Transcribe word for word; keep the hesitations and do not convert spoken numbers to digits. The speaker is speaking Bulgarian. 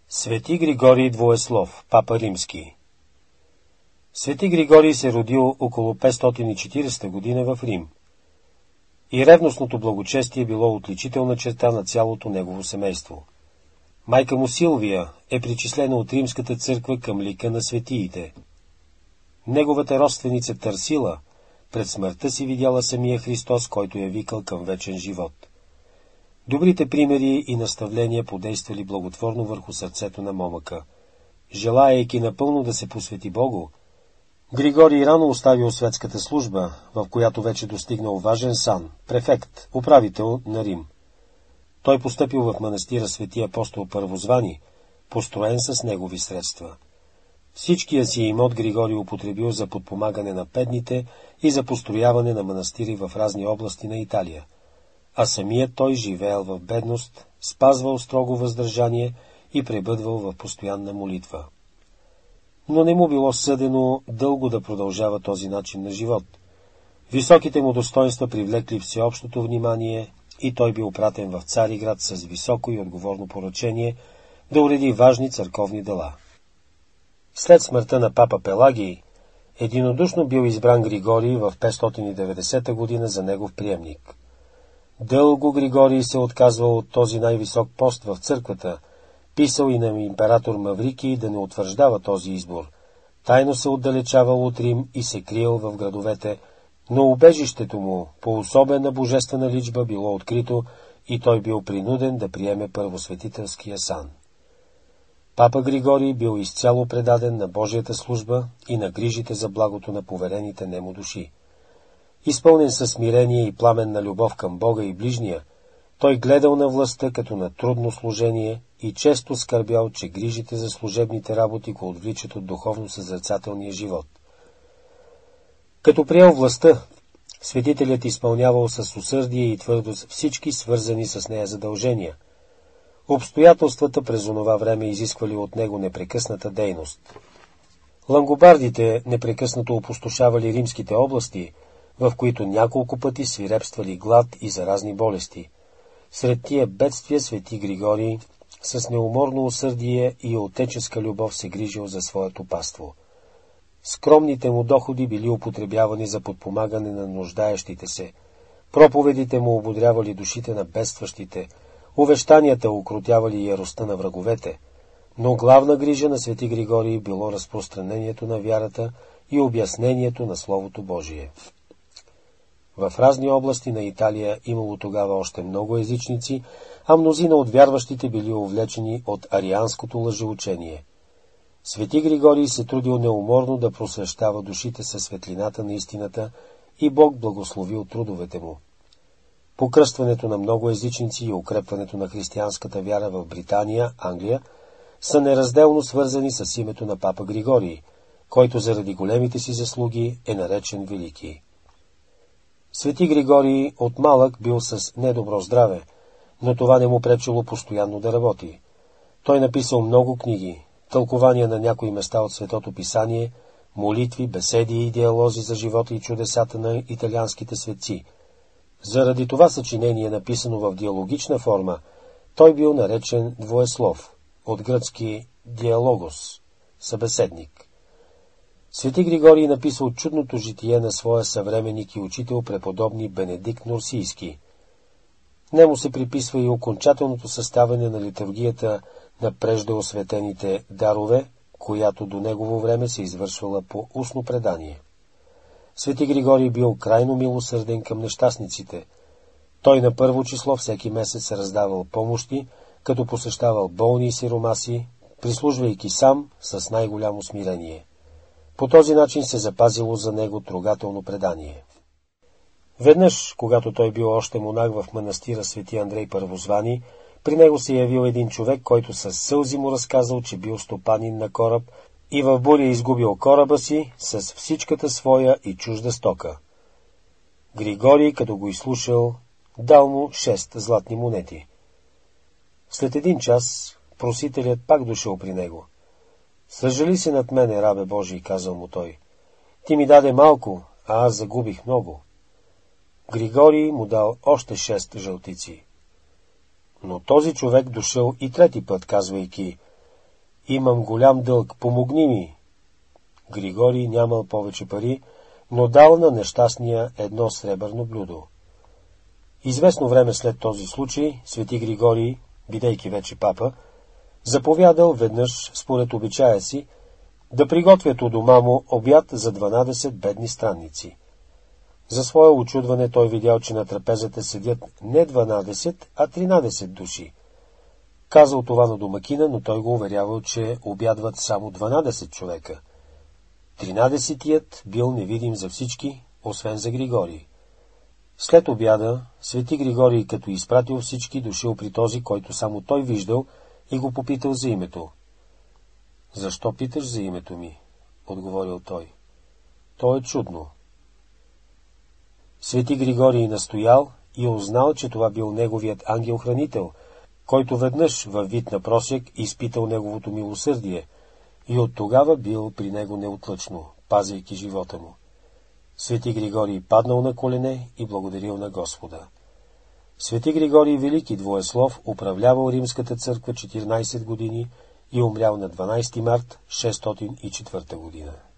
Свети Григорий Двоеслов, папа римски. Свети Григорий се родил около петстотин и четиридесета година в Рим. И ревностното благочестие било отличителна черта на цялото негово семейство. Майка му Силвия е причислена от римската църква към лика на светиите. Неговата родственица Тарсила пред смъртта си видяла самия Христос, който я викал към вечен живот. Добрите примери и наставления подействали благотворно върху сърцето на момъка. Желаейки напълно да се посвети Богу, Григорий рано оставил светската служба, в която вече достигнал важен сан, префект, управител на Рим. Той постъпил в манастира Свети апостол Първозвани, построен с негови средства. Всичкия си имот Григорий употребил за подпомагане на бедните и за построяване на манастири в разни области на Италия, а самият той живеел в бедност, спазвал строго въздържание и пребъдвал в постоянна молитва. Но не му било съдено дълго да продължава този начин на живот. Високите му достоинства привлекли всеобщото внимание и той бил пратен в Цариград с високо и отговорно поръчение да уреди важни църковни дела. След смъртта на папа Пелагий, единодушно бил избран Григорий в петстотин и деветдесета година за негов приемник. Дълго Григорий се отказвал от този най-висок пост в църквата, писал и на император Маврикий да не утвърждава този избор. Тайно се отдалечавал от Рим и се криел в градовете, но убежището му по особена божествена личба било открито и той бил принуден да приеме първосветителския сан. Папа Григорий бил изцяло предаден на Божията служба и на грижите за благото на поверените нему души. Изпълнен със смирение и пламенна любов към Бога и ближния, той гледал на властта като на трудно служение и често скърбял, че грижите за служебните работи го отвличат от духовно съзерцателния живот. Като приел властта, светителят изпълнявал с усърдие и твърдост всички свързани с нея задължения. Обстоятелствата през онова време изисквали от него непрекъсната дейност. Лангобардите непрекъснато опустошавали римските области, в които няколко пъти свирепствали глад и заразни болести. Сред тия бедствия свети Григорий с неуморно усърдие и отеческа любов се грижил за своето паство. Скромните му доходи били употребявани за подпомагане на нуждаещите се, проповедите му ободрявали душите на бедстващите, увещанията укротявали яростта на враговете, но главна грижа на свети Григорий било разпространението на вярата и обяснението на Словото Божие. В разни области на Италия имало тогава още много езичници, а мнозина от вярващите били увлечени от арианското лъжеучение. Свети Григорий се трудил неуморно да просвещава душите със светлината на истината и Бог благословил трудовете му. Покръстването на много езичници и укрепването на християнската вяра в Британия, Англия, са неразделно свързани с името на папа Григорий, който заради големите си заслуги е наречен Велики. Свети Григорий от малък бил с недобро здраве, но това не му пречило постоянно да работи. Той написал много книги, тълкования на някои места от Светото Писание, молитви, беседи и диалози за живота и чудесата на италианските светци. Заради това съчинение, написано в диалогична форма, той бил наречен Двоеслов, от гръцки диалогос, събеседник. Свети Григорий написал чудното житие на своя съвременник и учител преподобни Бенедикт Нурсийски. Нему се приписва и окончателното съставяне на литургията на преждеосветените дарове, която до негово време се извършвала по устно предание. Свети Григорий бил крайно милосърден към нещастниците. Той на първо число всеки месец раздавал помощи, като посещавал болни и сиромаси, прислужвайки сам с най-голямо смирение. По този начин се запазило за него трогателно предание. Веднъж, когато той бил още монах в манастира Свети Андрей Първозвани, при него се явил един човек, който със сълзи му разказал, че бил стопанин на кораб и в буря изгубил кораба си с всичката своя и чужда стока. Григорий, като го изслушал, дал му шест златни монети. След един час просителят пак дошъл при него. Съжали се над мене, рабе Божий, казал му той. Ти ми даде малко, а аз загубих много. Григорий му дал още шест жълтици. Но този човек дошъл и трети път, казвайки, имам голям дълг, помогни ми. Григорий нямал повече пари, но дал на нещастния едно сребърно блюдо. Известно време след този случай, свети Григорий, бидейки вече папа, заповядал веднъж, според обичая си, да приготвят у дома му обяд за дванадесет бедни странници. За свое учудване той видял, че на трапезата седят не дванадесет, а тринадесет души. Казал това на домакина, но той го уверявал, че обядват само дванадесет човека. Тринадесетият бил невидим за всички, освен за Григорий. След обяда, свети Григорий, като изпратил всички, дошъл при този, който само той виждал, и го попитал за името. Защо питаш за името ми? Отговорил той. То е чудно. Свети Григорий настоял и узнал, че това бил неговият ангел-хранител, който веднъж във вид на просек изпитал неговото милосърдие и от тогава бил при него неотлъчно, пазейки живота му. Свети Григорий паднал на колене и благодарил на Господа. Свети Григорий Велики Двоеслов управлявал Римската църква четиринадесет години и умрял на дванадесети март шестстотин и четвърта година.